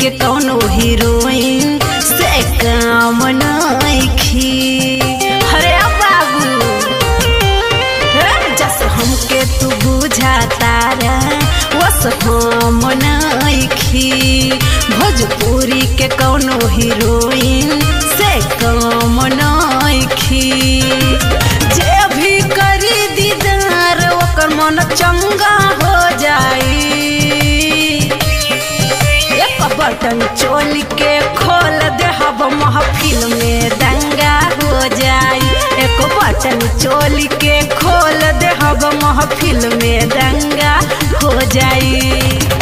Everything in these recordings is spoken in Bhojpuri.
के कौनो हीरोइन से काम नइखी। अरे बाबू जैसे हमके तू बुझाता रे वैसे हम नइखी। भोजपुरी के कौनो हीरोइन से काम नइखी। जे भी करी दीदार ओकर मन चंगा हो जाई। एक बटन चोल के खोल देहब महफिल में दंगा हो जाई। एक बटन चोल के खोल देहब महफिल में दंगा हो जाई।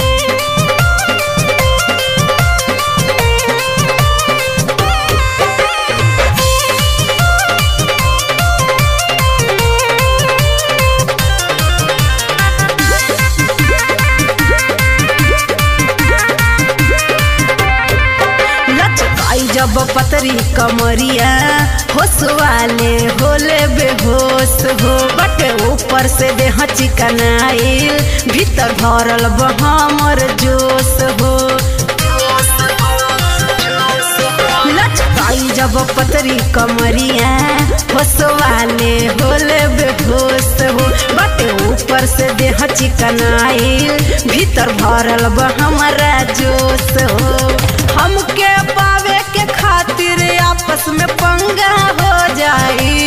जब पतरी कमरिया होश वाले होले बेहोश हो बटे ऊपर से देह चिकनाइल भीतर भरल हमर जोश हो। लचकाई जब पतरी कमरिया होश वाले होले बेहोश हो बटे ऊपर से देह चिकनाइल भीतर भरल हमारा जोश हो। हमके पावे के खातिर आपस में पंगा हो जाई।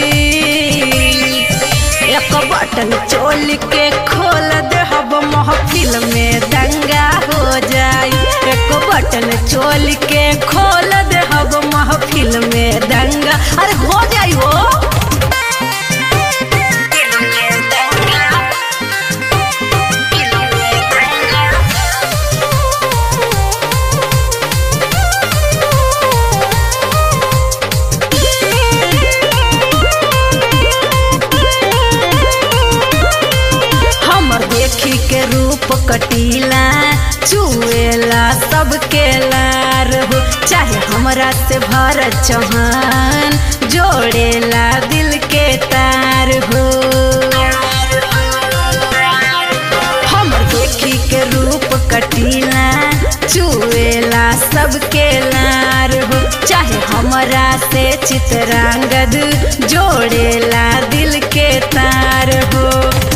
एक बटन चोल के खोल देहब महफिल में दंगा हो जाई। एक बटन चोल के खोल देहब महफिल में दंगा अरे हो जाई हो। देखी के रूप कटीला चुएला सबके लार हो। चाहे हमरा से भरत चौहान जोड़ेला दिल के तार हो। हमर देखी के रूप कटीला चुएला सबके लार हो। चाहे हमरा से चित्रांगद जोड़ेला दिल के तार हो।